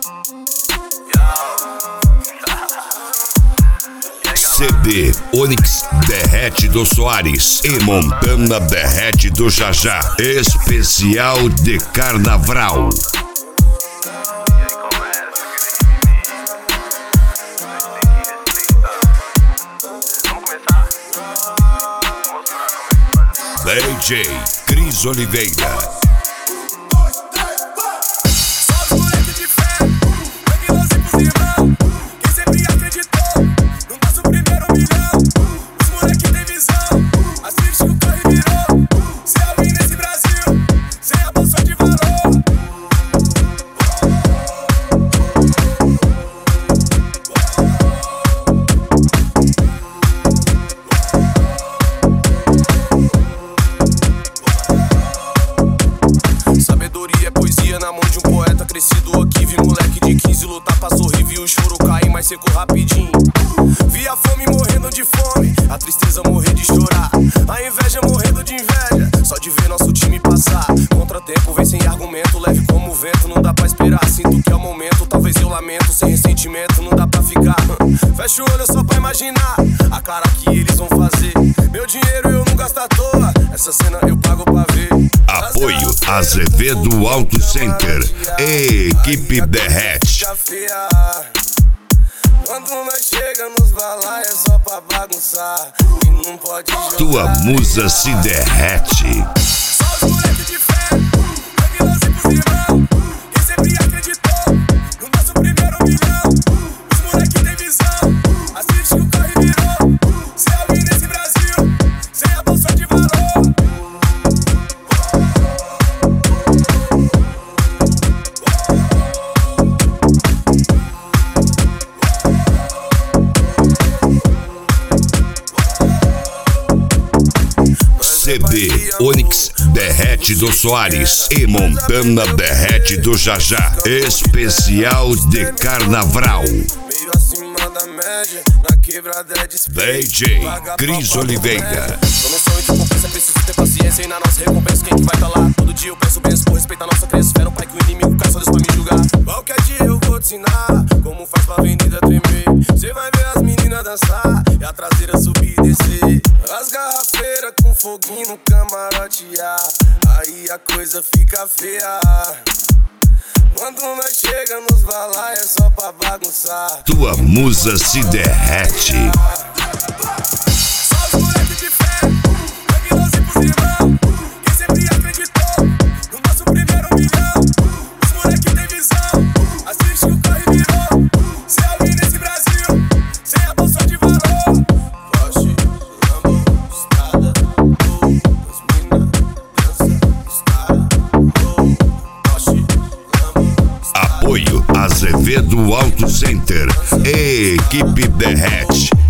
CD Onyx Derrete do Soares e Montana Derrete do Jajá. Especial de Carnaval. DJ Cris Oliveira. Seco rapidinho. Vi a fome morrendo de fome, a tristeza morrer de chorar, a inveja morrendo de inveja, só de ver nosso time passar. Contratempo vem sem argumento, leve como o vento, não dá pra esperar. Sinto que é o momento, talvez eu lamento, sem ressentimento, não dá pra ficar. Fecha o olho só pra imaginar a cara que eles vão fazer. Meu dinheiro eu não gasto à toa, essa cena eu pago pra ver. Apoio Azevedo Auto Center e Equipe Derrete. Quando nós chega nos balai é só pra bagunçar e não pode jogar. Tua musa se derrete. Só os moleque de fé, Magnosia pros irmão. Quem sempre acreditou no nosso primeiro milhão. Os moleque tem visão, assiste que o corre virou. Se alguém nesse Brasil, sem a bolsa de valor. CD Onyx Derrete do Soares e Montana Derrete do Jajá. Especial de Carnaval. Meio acima da média, na quebrada é DJ Cris Oliveira. Tô no sonho de compensa, preciso ter paciência. E na nossa recompensa, quem que vai tá lá? Todo dia eu penso, por respeitar a nossa crença. Espera um pai que o inimigo cai, só Deus pra me julgar. Qualquer dia eu vou te ensinar como faz pra avenida tremer. Cê vai ver as meninas dançar e a traseira subir e descer. As garrafeiras com foguinho no camarotear, aí a coisa fica feia. Quando nós chega nos balai é só pra bagunçar. Tua musa se derrete. Só os moleque de fé, Magnosia pros irmão. Quem sempre acreditou no nosso primeiro milhão. Os moleque tem visão, assiste que o corre virou. Se alguém nesse Brasil, sem a bolsa de valor. Porsche, Lambo, estrada, as mina dança, estrada, Porsche, Lambo. Apoio Azevedo Auto Center e Equipe Derrete.